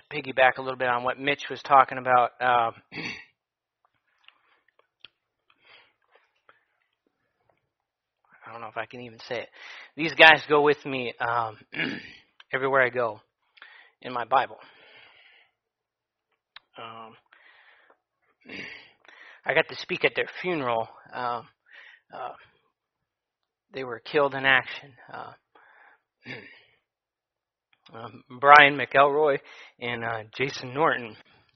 piggyback a little bit on what Mitch was talking about. I don't know if I can even say it. These guys go with me everywhere I go in my Bible. I got to speak at their funeral. They were killed in action. Brian McElroy and Jason Norton,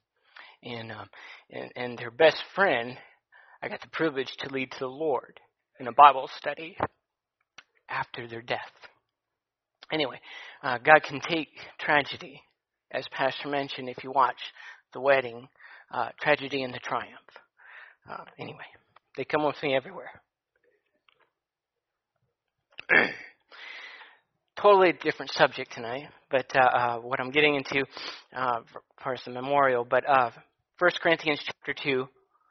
and their best friend, I got the privilege to lead to the Lord in a Bible study after their death. Anyway, God can take tragedy, as Pastor mentioned, if you watch the wedding, tragedy into triumph. Anyway, they come with me everywhere. Totally different subject tonight, but what I'm getting into for the memorial, but 1 Corinthians chapter 2.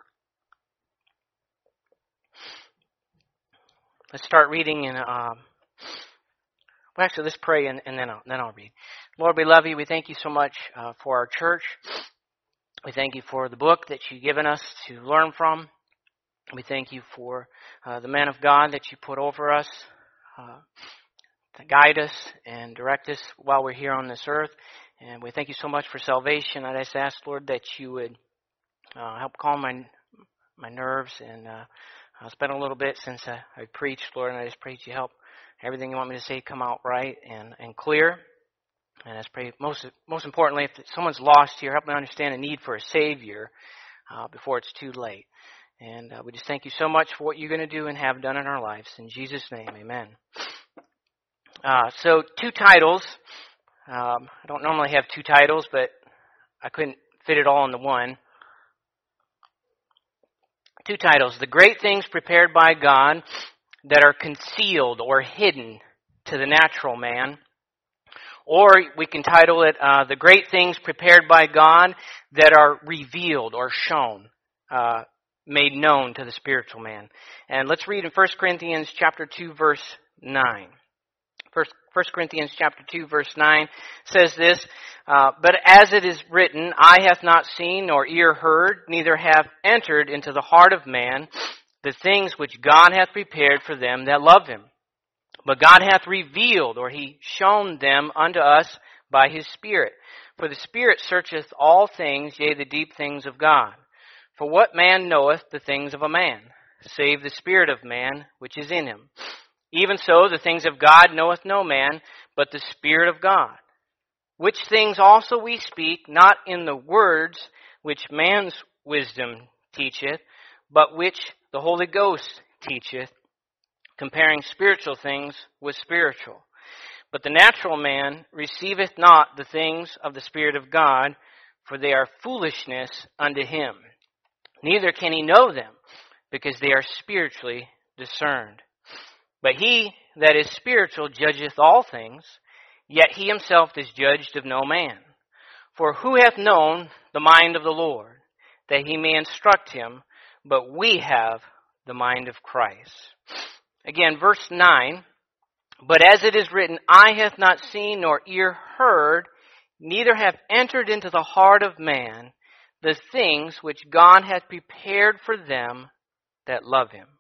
Let's start reading in, well, actually, let's pray and then I'll read. Lord, we love you. We thank you so much for our church. We thank you for the book that you've given us to learn from. We thank you for the man of God that you put over us to guide us and direct us while we're here on this earth. And we thank you so much for salvation. I just ask, Lord, that you would help calm my nerves. And it's been a little bit since I preached, Lord, and I just pray that you help everything you want me to say come out right and clear. And I just pray, most importantly, if someone's lost here, help me understand the need for a Savior before it's too late. And we just thank you so much for what you're going to do and have done in our lives. In Jesus' name, amen. So 2 titles. I don't normally have 2 titles, but I couldn't fit it all into one. 2 titles. The great things prepared by God that are concealed or hidden to the natural man. Or we can title it, the great things prepared by God that are revealed or shown, made known to the spiritual man. And let's read in 1 Corinthians chapter 2, verse 9. 1 Corinthians chapter 2, verse 9 says this, but as it is written, eye hath not seen nor ear heard, neither have entered into the heart of man the things which God hath prepared for them that love him. But God hath revealed, or he shown them unto us by his Spirit. For the Spirit searcheth all things, yea, the deep things of God. For what man knoweth the things of a man, save the Spirit of man which is in him? Even so, the things of God knoweth no man, but the Spirit of God. Which things also we speak, not in the words which man's wisdom teacheth, but which the Holy Ghost teacheth, comparing spiritual things with spiritual. But the natural man receiveth not the things of the Spirit of God, for they are foolishness unto him. Neither can he know them, because they are spiritually discerned. But he that is spiritual judgeth all things, yet he himself is judged of no man. For who hath known the mind of the Lord, that he may instruct him? But we have the mind of Christ. Again, verse 9, but as it is written, eye hath not seen nor ear heard, neither have entered into the heart of man the things which God hath prepared for them that love him.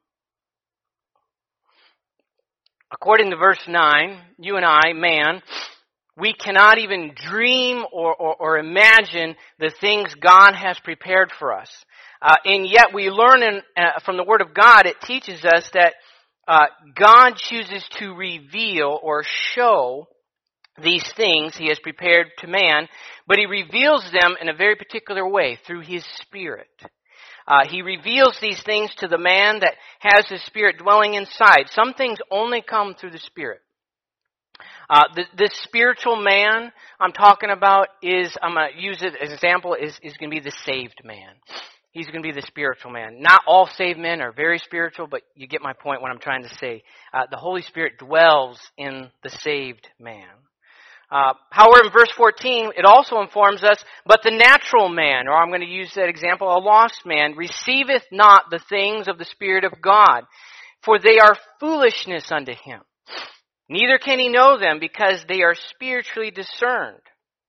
According to verse 9, you and I, man, we cannot even dream or imagine the things God has prepared for us. And yet we learn from the Word of God, it teaches us that God chooses to reveal or show these things he has prepared to man, but he reveals them in a very particular way, through his Spirit. He reveals these things to the man that has his Spirit dwelling inside. Some things only come through the Spirit. This spiritual man I'm talking about I'm going to use it as an example, is going to be the saved man. He's going to be the spiritual man. Not all saved men are very spiritual, but you get my point what I'm trying to say. The Holy Spirit dwells in the saved man. However, in verse 14, it also informs us, but the natural man, or I'm going to use that example, a lost man, receiveth not the things of the Spirit of God, for they are foolishness unto him. Neither can he know them, because they are spiritually discerned.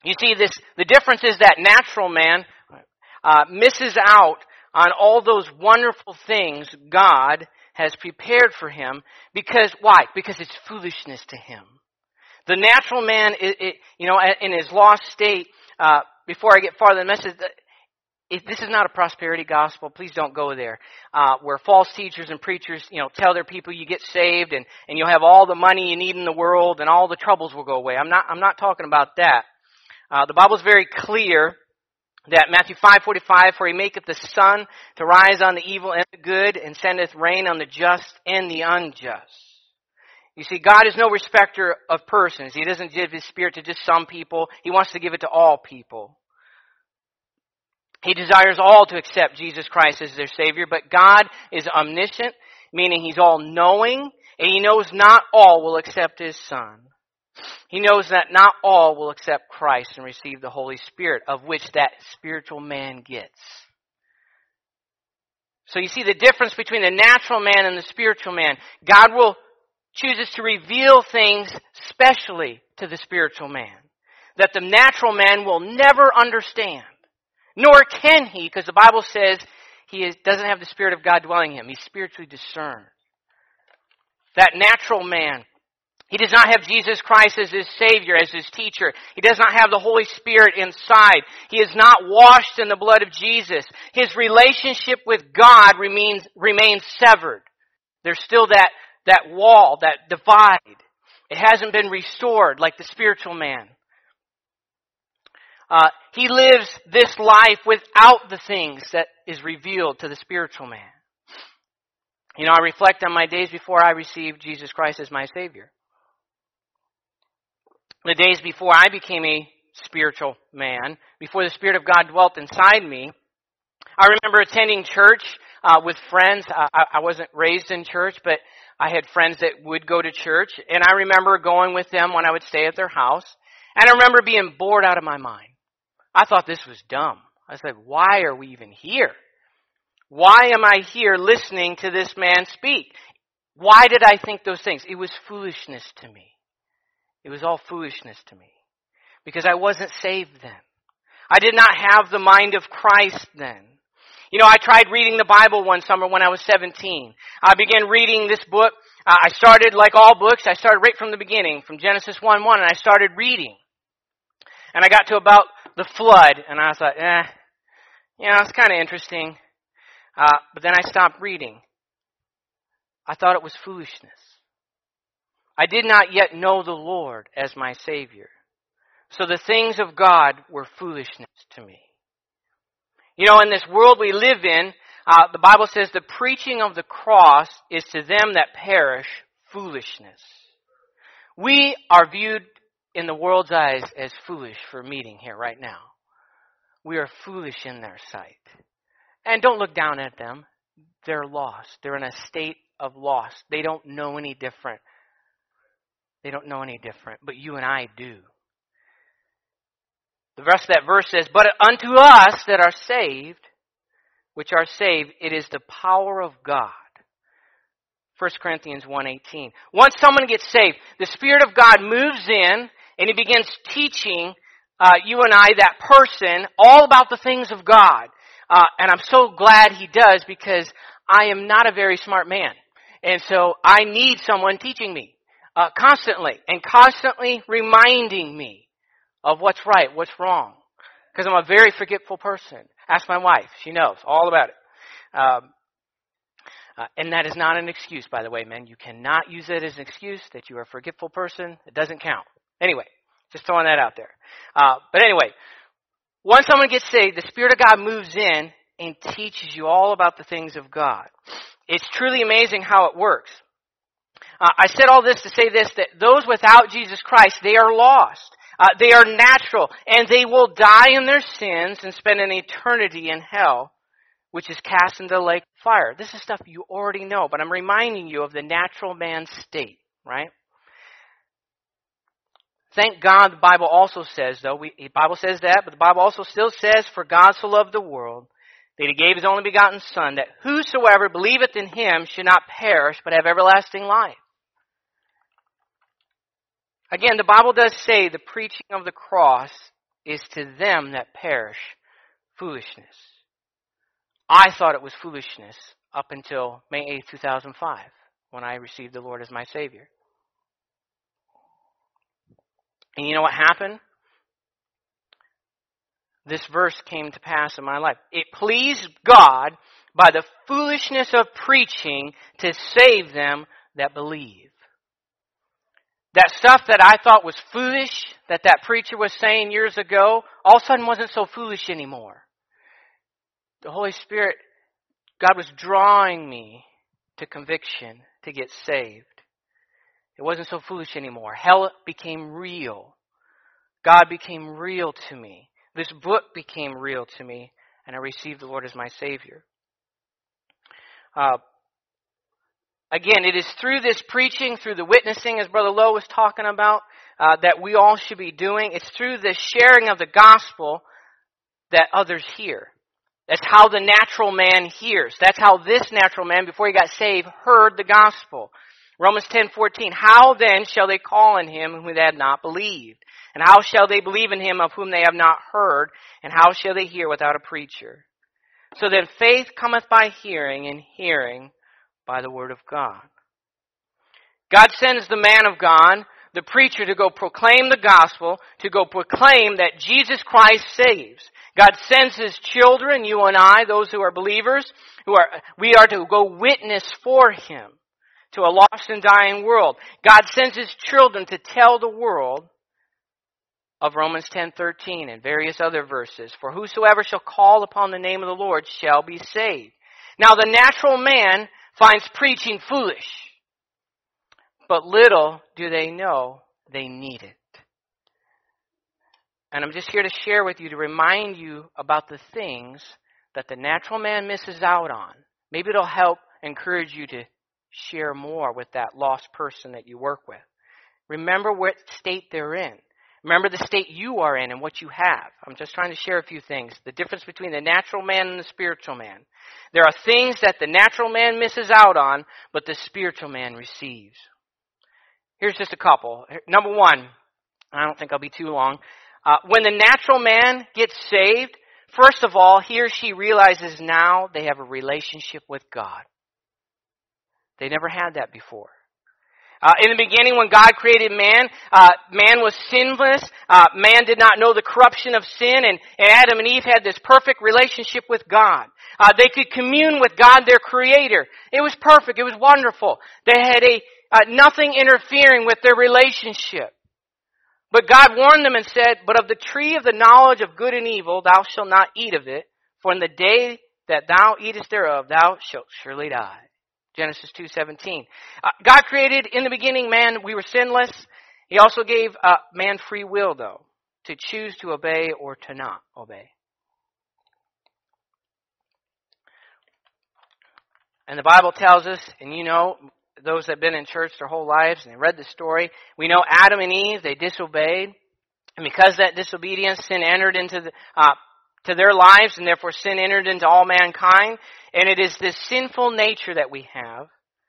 You see, the difference is that natural man misses out on all those wonderful things God has prepared for him. Because, why? Because it's foolishness to him. The natural man, in his lost state, before I get farther in the message, this is not a prosperity gospel. Please don't go there. Where false teachers and preachers, tell their people you get saved and you'll have all the money you need in the world and all the troubles will go away. I'm not talking about that. The Bible is very clear that Matthew 5:45, for he maketh the sun to rise on the evil and the good, and sendeth rain on the just and the unjust. You see, God is no respecter of persons. He doesn't give His Spirit to just some people. He wants to give it to all people. He desires all to accept Jesus Christ as their Savior, but God is omniscient, meaning He's all-knowing, and He knows not all will accept His Son. He knows that not all will accept Christ and receive the Holy Spirit, of which that spiritual man gets. So you see the difference between the natural man and the spiritual man. God will chooses to reveal things specially to the spiritual man that the natural man will never understand. Nor can he, because the Bible says he doesn't have the Spirit of God dwelling in him. He's spiritually discerned. That natural man, he does not have Jesus Christ as his Savior, as his teacher. He does not have the Holy Spirit inside. He is not washed in the blood of Jesus. His relationship with God remains severed. There's still that wall, that divide. It hasn't been restored like the spiritual man. He lives this life without the things that is revealed to the spiritual man. I reflect on my days before I received Jesus Christ as my Savior. The days before I became a spiritual man, before the Spirit of God dwelt inside me, I remember attending church with friends. I wasn't raised in church, but I had friends that would go to church, and I remember going with them when I would stay at their house, and I remember being bored out of my mind. I thought this was dumb. I said, why are we even here? Why am I here listening to this man speak? Why did I think those things? It was foolishness to me. It was all foolishness to me. Because I wasn't saved then. I did not have the mind of Christ then. I tried reading the Bible one summer when I was 17. I began reading this book. I started, like all books, I started right from the beginning, from Genesis 1:1, and I started reading. And I got to about the flood, and I thought, it's kind of interesting. But then I stopped reading. I thought it was foolishness. I did not yet know the Lord as my Savior. So the things of God were foolishness to me. In this world we live in, the Bible says the preaching of the cross is to them that perish foolishness. We are viewed in the world's eyes as foolish for meeting here right now. We are foolish in their sight. And don't look down at them. They're lost. They're in a state of loss. They don't know any different. But you and I do. The rest of that verse says, but unto us that are saved, it is the power of God. 1 Corinthians 1:18. Once someone gets saved, the Spirit of God moves in and He begins teaching you and I, that person, all about the things of God. And I'm so glad He does, because I am not a very smart man. And so I need someone teaching me constantly reminding me of what's right, what's wrong. Because I'm a very forgetful person. Ask my wife. She knows all about it. And that is not an excuse, by the way, men. You cannot use it as an excuse that you are a forgetful person. It doesn't count. Anyway, just throwing that out there. But anyway, once someone gets saved, the Spirit of God moves in and teaches you all about the things of God. It's truly amazing how it works. I said all this to say this, that those without Jesus Christ, they are lost. They are natural, and they will die in their sins and spend an eternity in hell, which is cast into the lake of fire. This is stuff you already know, but I'm reminding you of the natural man's state, right? Thank God the Bible also says, though, the Bible says that, but the Bible also still says, for God so loved the world, that He gave His only begotten Son, that whosoever believeth in Him should not perish, but have everlasting life. Again, the Bible does say the preaching of the cross is to them that perish foolishness. I thought it was foolishness up until May 8, 2005, when I received the Lord as my Savior. And you know what happened? This verse came to pass in my life. It pleased God by the foolishness of preaching to save them that believe. That stuff that I thought was foolish, that preacher was saying years ago, all of a sudden wasn't so foolish anymore. The Holy Spirit, God was drawing me to conviction to get saved. It wasn't so foolish anymore. Hell became real. God became real to me. This book became real to me, and I received the Lord as my Savior. Again, it is through this preaching, through the witnessing, as Brother Lowe was talking about, that we all should be doing. It's through the sharing of the gospel that others hear. That's how the natural man hears. That's how this natural man, before he got saved, heard the gospel. Romans 10:14, how then shall they call on him whom they had not believed? And how shall they believe in him of whom they have not heard? And how shall they hear without a preacher? So then faith cometh by hearing, and hearing by the word of God. God sends the man of God, the preacher, to go proclaim the gospel, to go proclaim that Jesus Christ saves. God sends His children, you and I, those who are believers, we are to go witness for Him to a lost and dying world. God sends His children to tell the world of Romans 10:13 and various other verses. For whosoever shall call upon the name of the Lord shall be saved. Now the natural man finds preaching foolish, but little do they know they need it. And I'm just here to share with you, to remind you about the things that the natural man misses out on. Maybe it'll help encourage you to share more with that lost person that you work with. Remember what state they're in. Remember the state you are in and what you have. I'm just trying to share a few things. The difference between the natural man and the spiritual man. There are things that the natural man misses out on, but the spiritual man receives. Here's just a couple. Number one, I don't think I'll be too long. When the natural man gets saved, first of all, he or she realizes now they have a relationship with God. They never had that before. In the beginning, when God created man, man was sinless. Man did not know the corruption of sin, and Adam and Eve had this perfect relationship with God. They could commune with God, their Creator. It was perfect. It was wonderful. They had nothing interfering with their relationship. But God warned them and said, but of the tree of the knowledge of good and evil thou shalt not eat of it, for in the day that thou eatest thereof thou shalt surely die. Genesis 2:17. God created in the beginning man, we were sinless. He also gave man free will, though, to choose to obey or to not obey. And the Bible tells us, and you know, those that have been in church their whole lives and they read the story, we know Adam and Eve, they disobeyed. And because of that disobedience, sin entered into to their lives, and therefore sin entered into all mankind. And it is this sinful nature that we have,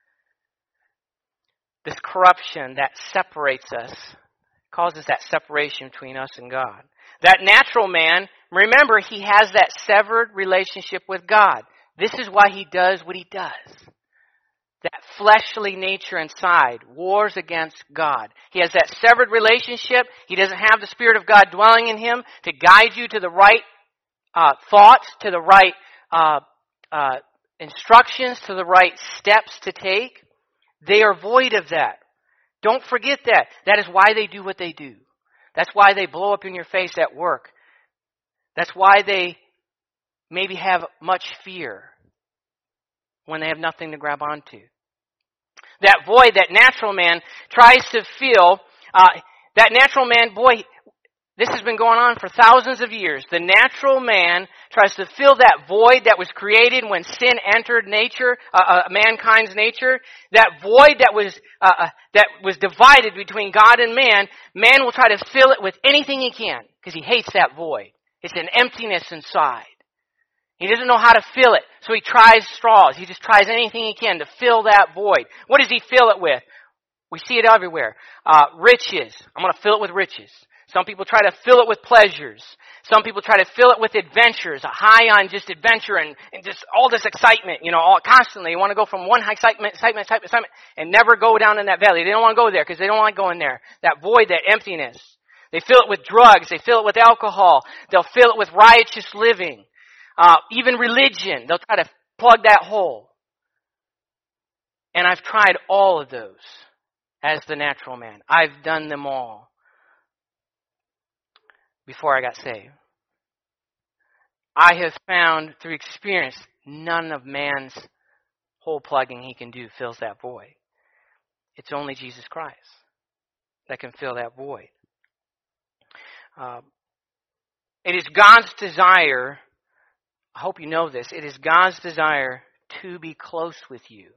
this corruption that separates us, causes that separation between us and God. That natural man, remember, he has that severed relationship with God. This is why he does what he does. That fleshly nature inside wars against God. He has that severed relationship. He doesn't have the Spirit of God dwelling in him to guide you to the right thoughts, to the right instructions, to the right steps to take. They are void of that. Don't forget that. That is why they do what they do. That's why they blow up in your face at work. That's why they maybe have much fear when they have nothing to grab onto. That void, that natural man tries to fill, that natural man, boy, this has been going on for thousands of years. The natural man tries to fill that void that was created when sin entered nature, mankind's nature. That void that was divided between God and man. Man will try to fill it with anything he can because he hates that void. It's an emptiness inside. He doesn't know how to fill it, so he tries straws. He just tries anything he can to fill that void. What does he fill it with? We see it everywhere. Riches. I'm going to fill it with riches. Some people try to fill it with pleasures. Some people try to fill it with adventures, a high on just adventure and just all this excitement, all constantly. You want to go from one excitement, and never go down in that valley. They don't want to go there because they don't like going there. That void, that emptiness. They fill it with drugs. They fill it with alcohol. They'll fill it with riotous living. Even religion. They'll try to plug that hole. And I've tried all of those as the natural man. I've done them all before I got saved. I have found through experience none of man's hole plugging he can do fills that void. It's only Jesus Christ that can fill that void. It is God's desire, I hope you know this, it is God's desire to be close with you.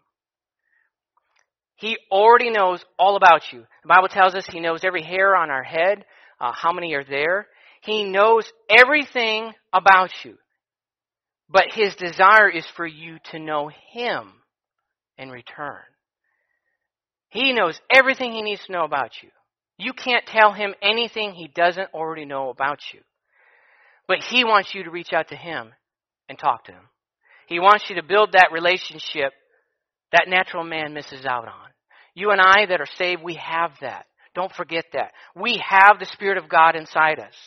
He already knows all about you. The Bible tells us He knows every hair on our head, how many are there. He knows everything about you. But His desire is for you to know Him in return. He knows everything He needs to know about you. You can't tell Him anything He doesn't already know about you. But He wants you to reach out to Him and talk to Him. He wants you to build that relationship that natural man misses out on. You and I that are saved, we have that. Don't forget that. We have the Spirit of God inside us.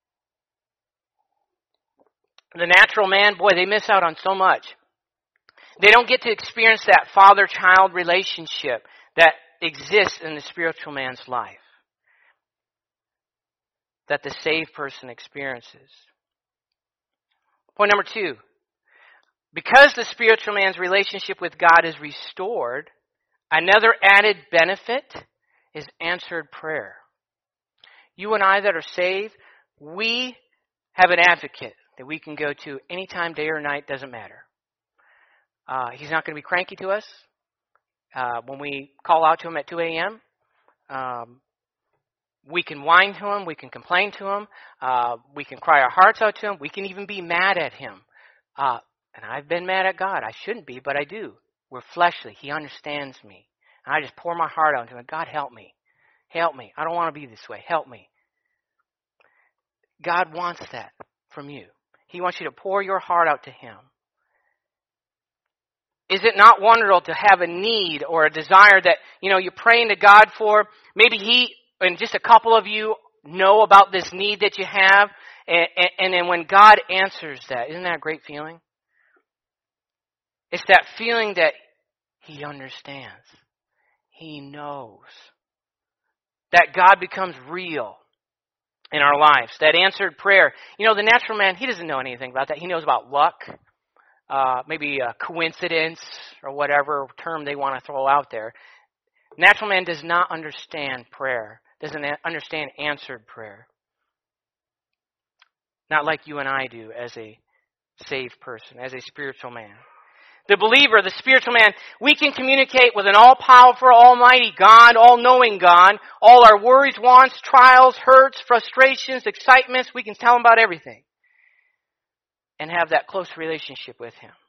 The natural man, boy, they miss out on so much. They don't get to experience that father-child relationship that exists in the spiritual man's life, that the saved person experiences. Point number 2. Because the spiritual man's relationship with God is restored, another added benefit is answered prayer. You and I that are saved, we have an advocate that we can go to anytime, day or night, doesn't matter. He's not going to be cranky to us. When we call out to Him at 2 a.m., we can whine to Him, we can complain to Him, we can cry our hearts out to Him, we can even be mad at Him. And I've been mad at God. I shouldn't be, but I do. We're fleshly. He understands me. And I just pour my heart out to Him. God, help me. Help me. I don't want to be this way. Help me. God wants that from you. He wants you to pour your heart out to Him. Is it not wonderful to have a need or a desire that, you're praying to God for? Maybe He, and just a couple of you, know about this need that you have. And then when God answers that, isn't that a great feeling? It's that feeling that He understands. He knows. That God becomes real in our lives. That answered prayer. The natural man, he doesn't know anything about that. He knows about luck, maybe a coincidence, or whatever term they want to throw out there. Natural man does not understand prayer. Doesn't understand answered prayer. Not like you and I do as a saved person, as a spiritual man. The believer, the spiritual man, we can communicate with an all-powerful, almighty God, all-knowing God. All our worries, wants, trials, hurts, frustrations, excitements, we can tell Him about everything. And have that close relationship with Him.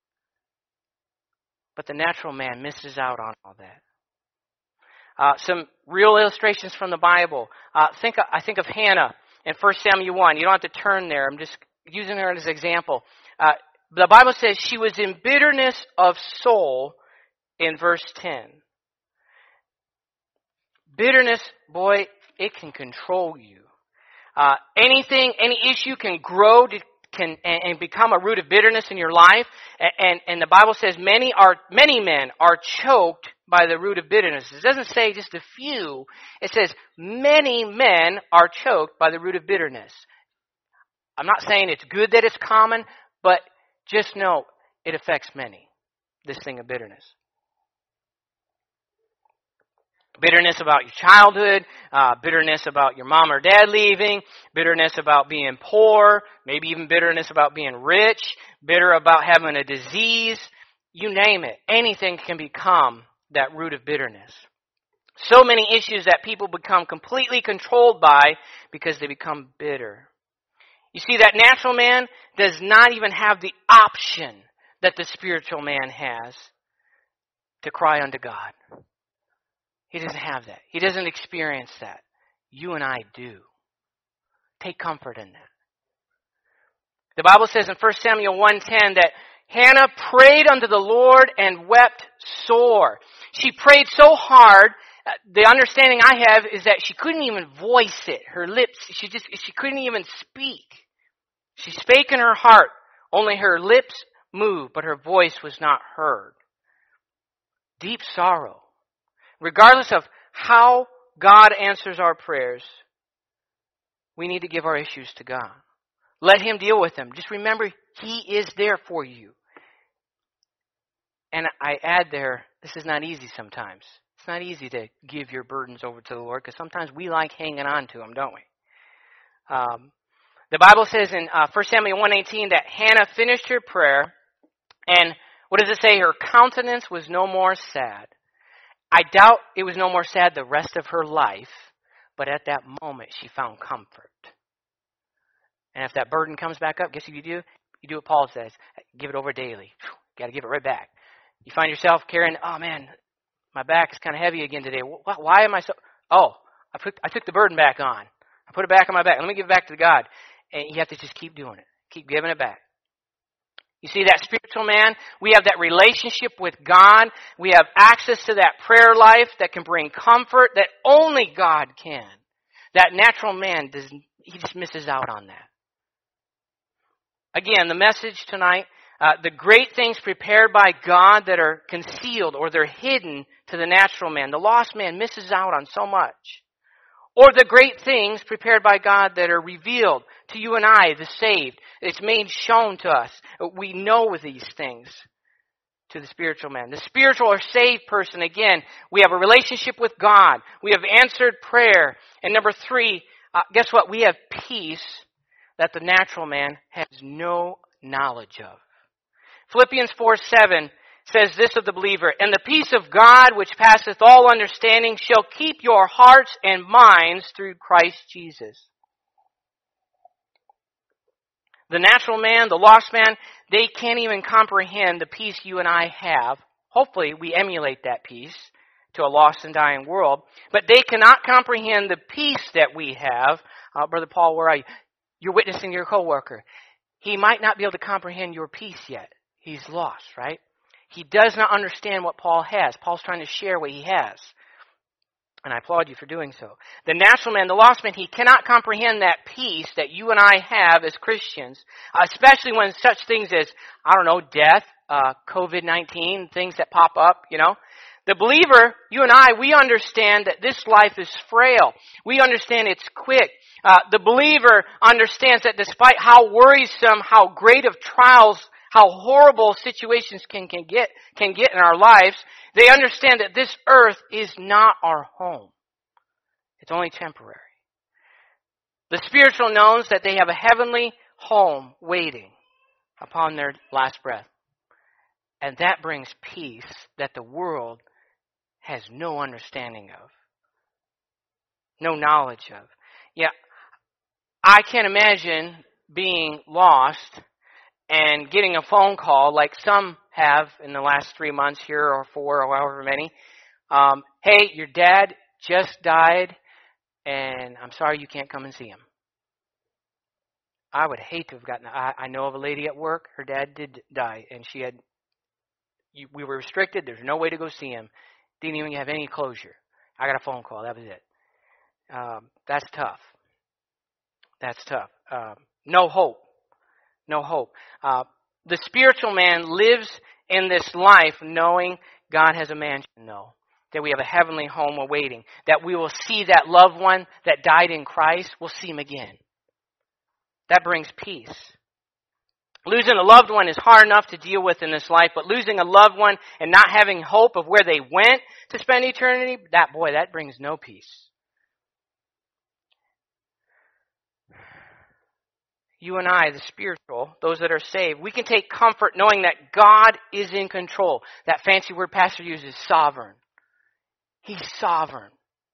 But the natural man misses out on all that. Some real illustrations from the Bible. I think of Hannah in 1 Samuel 1. You don't have to turn there. I'm just using her as an example. The Bible says she was in bitterness of soul in verse 10. Bitterness, boy, it can control you. Any issue can grow and become a root of bitterness in your life. And the Bible says many men are choked by the root of bitterness. It doesn't say just a few. It says many men are choked by the root of bitterness. I'm not saying it's good that it's common, but just know it affects many, this thing of bitterness. Bitterness about your childhood, bitterness about your mom or dad leaving, bitterness about being poor, maybe even bitterness about being rich, bitter about having a disease, you name it. Anything can become that root of bitterness. So many issues that people become completely controlled by because they become bitter. You see, that natural man does not even have the option that the spiritual man has to cry unto God. He doesn't have that. He doesn't experience that. You and I do. Take comfort in that. The Bible says in 1 Samuel 1:10 that Hannah prayed unto the Lord and wept sore. She prayed so hard. The understanding I have is that she couldn't even voice it. Her lips, she couldn't even speak. She spake in her heart. Only her lips moved, but her voice was not heard. Deep sorrow. Regardless of how God answers our prayers, we need to give our issues to God. Let Him deal with them. Just remember, He is there for you. And I add there, this is not easy sometimes. It's not easy to give your burdens over to the Lord because sometimes we like hanging on to them, don't we? The Bible says in 1 Samuel 1:18 that Hannah finished her prayer, and what does it say? Her countenance was no more sad. I doubt it was no more sad the rest of her life, but at that moment she found comfort. And if that burden comes back up, guess what you do? You do what Paul says. Give it over daily. Got to give it right back. You find yourself carrying, oh man, my back is kind of heavy again today. Why am I so? Oh, I took the burden back on. I put it back on my back. Let me give it back to God. And you have to just keep doing it. Keep giving it back. You see, that spiritual man, we have that relationship with God. We have access to that prayer life that can bring comfort that only God can. That natural man, he just misses out on that. Again, the message tonight, the great things prepared by God that are concealed or they're hidden to the natural man. The lost man misses out on so much. Or the great things prepared by God that are revealed to you and I, the saved. It's made shown to us. We know these things to the spiritual man. The spiritual or saved person, again, we have a relationship with God. We have answered prayer. And number 3, guess what? We have peace that the natural man has no knowledge of. Philippians 4:7 says this of the believer, and the peace of God which passeth all understanding shall keep your hearts and minds through Christ Jesus. The natural man, the lost man, they can't even comprehend the peace you and I have. Hopefully we emulate that peace to a lost and dying world. But they cannot comprehend the peace that we have. Brother Paul, where are you? You're witnessing your coworker. He might not be able to comprehend your peace yet. He's lost, right? He does not understand what Paul has. Paul's trying to share what he has. And I applaud you for doing so. The natural man, the lost man, he cannot comprehend that peace that you and I have as Christians, especially when such things as, death, COVID-19, things that pop up, The believer, you and I, we understand that this life is frail. We understand it's quick. The believer understands that despite how worrisome, how great of trials, how horrible situations can get in our lives, they understand that this earth is not our home. It's only temporary. The spiritual knows that they have a heavenly home waiting upon their last breath. And that brings peace that the world has no understanding of, no knowledge of. Yeah, I can't imagine being lost and getting a phone call like some have in the last 3 months here or 4 or however many. Hey, your dad just died and I'm sorry you can't come and see him. I would hate to have gotten, I know of a lady at work, her dad did die and we were restricted, there's no way to go see him. Didn't even have any closure. I got a phone call, that was it. That's tough. That's tough. No hope. No hope. The spiritual man lives in this life knowing God has a mansion, that we have a heavenly home awaiting, that we will see that loved one that died in Christ, we'll see him again. That brings peace. Losing a loved one is hard enough to deal with in this life, but losing a loved one and not having hope of where they went to spend eternity, that brings no peace. You and I, the spiritual, those that are saved, we can take comfort knowing that God is in control. That fancy word pastor uses, sovereign. He's sovereign.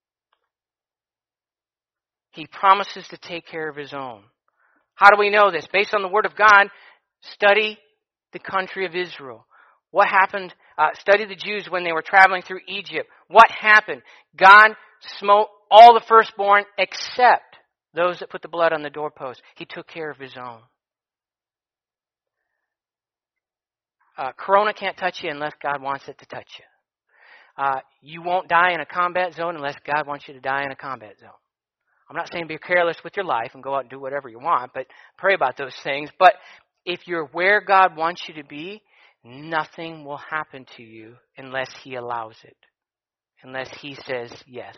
He promises to take care of his own. How do we know this? Based on the Word of God, study the country of Israel. What happened? Study the Jews when they were traveling through Egypt. What happened? God smote all the firstborn except those that put the blood on the doorpost. He took care of his own. Corona can't touch you unless God wants it to touch you. You won't die in a combat zone unless God wants you to die in a combat zone. I'm not saying be careless with your life and go out and do whatever you want, but pray about those things. But if you're where God wants you to be, nothing will happen to you unless He allows it, unless He says yes.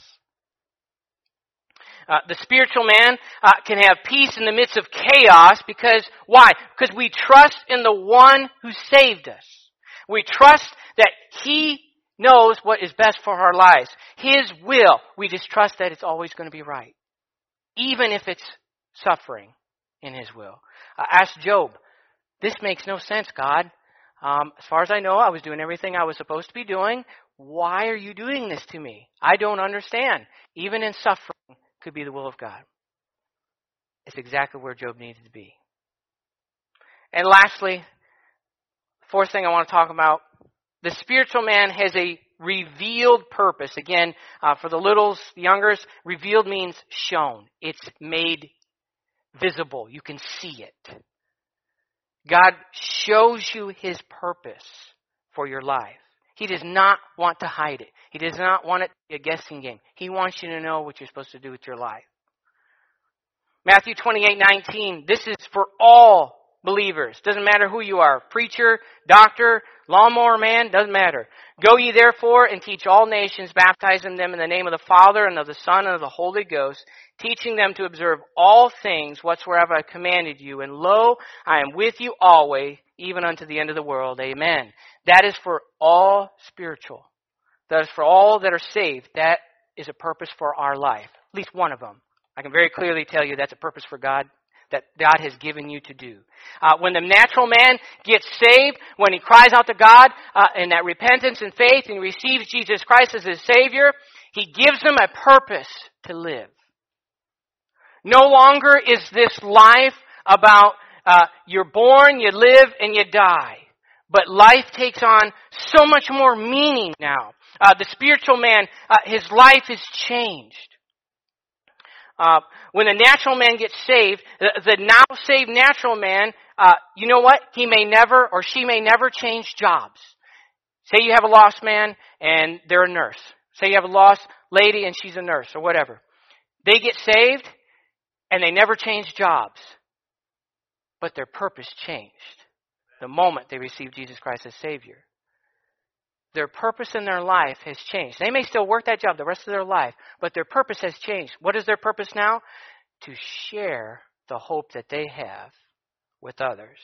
The spiritual man can have peace in the midst of chaos because, why? Because we trust in the one who saved us. We trust that He knows what is best for our lives. His will, we just trust that it's always going to be right. Even if it's suffering in His will. Ask Job, this makes no sense, God. As far as I know, I was doing everything I was supposed to be doing. Why are you doing this to me? I don't understand. Even in suffering could be the will of God. It's exactly where Job needed to be. And lastly, fourth thing I want to talk about, the spiritual man has a revealed purpose. Again, for the littles, the youngers, revealed means shown. It's made visible. You can see it. God shows you His purpose for your life. He does not want to hide it. He does not want it to be a guessing game. He wants you to know what you're supposed to do with your life. Matthew 28:19, this is for all believers. Doesn't matter who you are. Preacher, doctor, lawnmower man, doesn't matter. Go ye therefore and teach all nations, baptizing them in the name of the Father and of the Son and of the Holy Ghost, teaching them to observe all things whatsoever I commanded you. And lo, I am with you always, even unto the end of the world. Amen. That is for all spiritual. That is for all that are saved. That is a purpose for our life. At least one of them. I can very clearly tell you that's a purpose for God, that God has given you to do. When the natural man gets saved, when he cries out to God in that repentance and faith and receives Jesus Christ as his Savior, He gives him a purpose to live. No longer is this life about you're born, you live, and you die. But life takes on so much more meaning now. The spiritual man, his life is changed. When the natural man gets saved, the now saved natural man, you know what? He may never or she may never change jobs. Say you have a lost man and they're a nurse. Say you have a lost lady and she's a nurse or whatever. They get saved and they never change jobs. But their purpose changed the moment they received Jesus Christ as Savior. Their purpose in their life has changed. They may still work that job the rest of their life, but their purpose has changed. What is their purpose now? To share the hope that they have with others.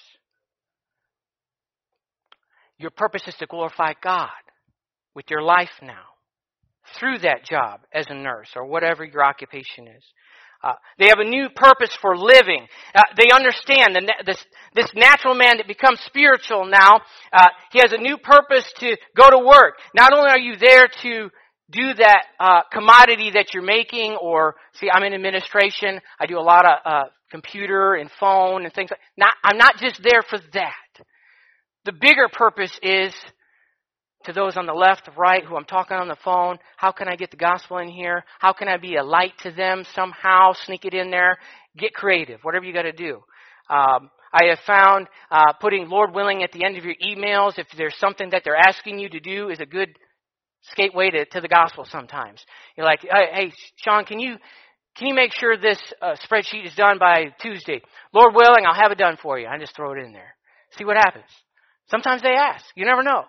Your purpose is to glorify God with your life now through that job as a nurse or whatever your occupation is. They have a new purpose for living. They understand this natural man that becomes spiritual now, he has a new purpose to go to work. Not only are you there to do that commodity that you're making, or, see, I'm in administration. I do a lot of computer and phone and things. I'm not just there for that. The bigger purpose is to those on the left, right, who I'm talking on the phone. How can I get the gospel in here? How can I be a light to them somehow? Sneak it in there. Get creative. Whatever you got to do. I have found putting Lord willing at the end of your emails, if there's something that they're asking you to do, is a good gateway to the gospel sometimes. You're like, hey, Sean, can you make sure this spreadsheet is done by Tuesday? Lord willing, I'll have it done for you. I just throw it in there. See what happens. Sometimes they ask. You never know.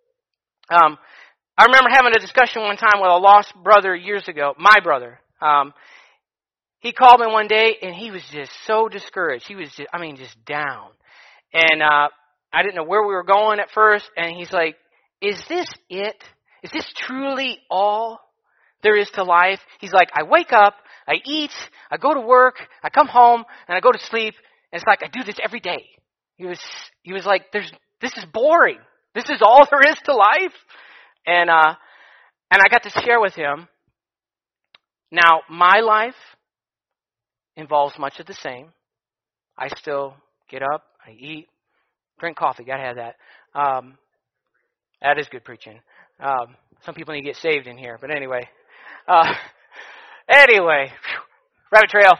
I remember having a discussion one time with a lost brother years ago, my brother. He called me one day and he was just so discouraged. He was just down. And I didn't know where we were going at first. And he's like, is this it? Is this truly all there is to life? He's like, I wake up, I eat, I go to work, I come home, and I go to sleep. And it's like I do this every day. He was like, this is boring. This is all there is to life. And I got to share with him. Now, my life involves much of the same. I still get up, I eat, drink coffee. Got to have that. That is good preaching. Some people need to get saved in here. But anyway. Rabbit trail.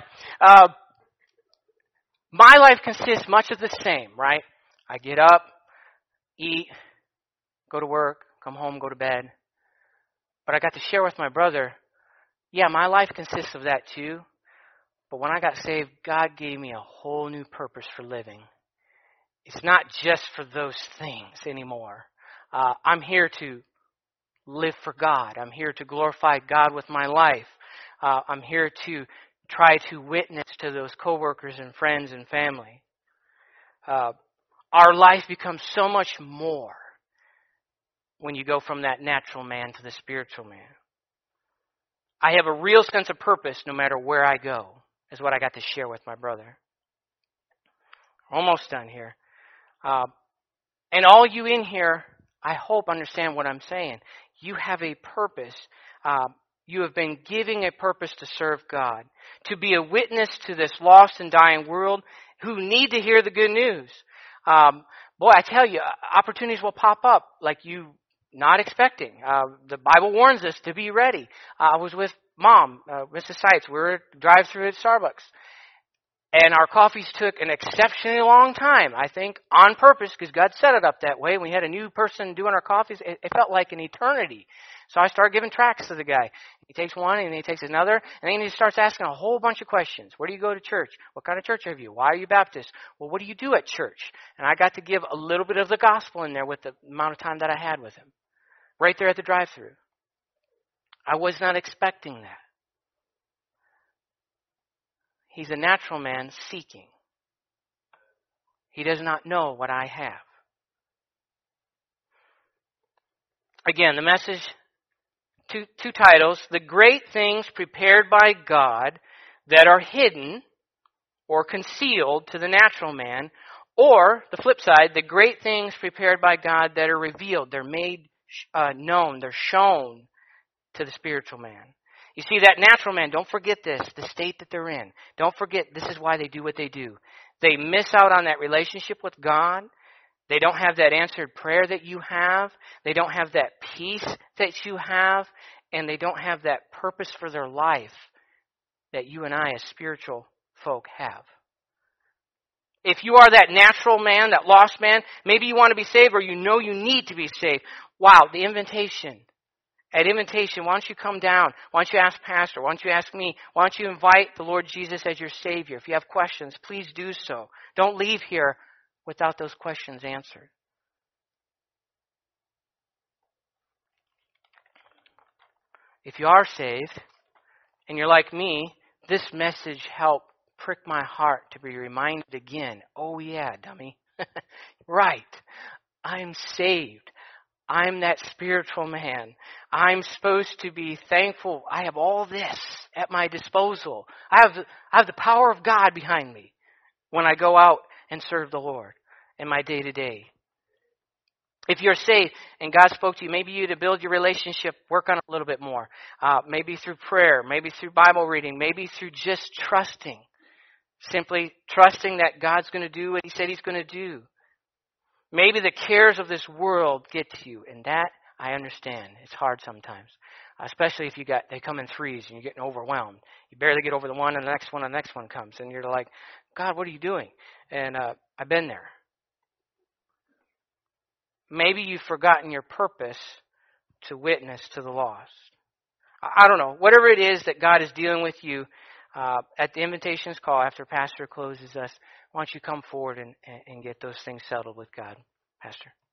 My life consists much of the same, right? I get up, eat, go to work, come home, go to bed. But I got to share with my brother, yeah, my life consists of that too. But when I got saved, God gave me a whole new purpose for living. It's not just for those things anymore. I'm here to live for God. I'm here to glorify God with my life. I'm here to try to witness to those coworkers and friends and family. Our life becomes so much more when you go from that natural man to the spiritual man. I have a real sense of purpose no matter where I go, is what I got to share with my brother. Almost done here. And all you in here, I hope, understand what I'm saying. You have a purpose. You have been giving a purpose to serve God, to be a witness to this lost and dying world who need to hear the good news. Boy, I tell you, opportunities will pop up like you not expecting. The Bible warns us to be ready. I was with Mom, Mrs. Seitz. We were drive-through at Starbucks. And our coffees took an exceptionally long time, I think, on purpose, because God set it up that way. We had a new person doing our coffees. It felt like an eternity. So I started giving tracts to the guy. He takes one, and then he takes another, and then he starts asking a whole bunch of questions. Where do you go to church? What kind of church have you? Why are you Baptist? Well, what do you do at church? And I got to give a little bit of the gospel in there with the amount of time that I had with him, right there at the drive-thru. I was not expecting that. He's a natural man seeking. He does not know what I have. Again, the message, two titles. The great things prepared by God that are hidden or concealed to the natural man. Or, the flip side, the great things prepared by God that are revealed. They're made known. They're shown to the spiritual man. You see, that natural man, don't forget this, the state that they're in. Don't forget, this is why they do what they do. They miss out on that relationship with God. They don't have that answered prayer that you have. They don't have that peace that you have. And they don't have that purpose for their life that you and I as spiritual folk have. If you are that natural man, that lost man, maybe you want to be saved or you know you need to be saved. Wow, the invitation. At invitation, why don't you come down? Why don't you ask Pastor? Why don't you ask me? Why don't you invite the Lord Jesus as your Savior? If you have questions, please do so. Don't leave here without those questions answered. If you are saved, and you're like me, this message helped prick my heart to be reminded again. Oh yeah, dummy. Right. I'm saved. I'm that spiritual man. I'm supposed to be thankful. I have all this at my disposal. I have the power of God behind me when I go out and serve the Lord in my day-to-day. If you're saved and God spoke to you, maybe you to build your relationship, work on it a little bit more. Maybe through prayer, maybe through Bible reading, maybe through just trusting. Simply trusting that God's going to do what He said He's going to do. Maybe the cares of this world get to you, and that I understand. It's hard sometimes, especially if they come in threes and you're getting overwhelmed. You barely get over the one, and the next one comes, and you're like, God, what are you doing? And I've been there. Maybe you've forgotten your purpose to witness to the lost. I don't know. Whatever it is that God is dealing with you, at the invitations call after Pastor closes us, why don't you come forward and get those things settled with God, Pastor?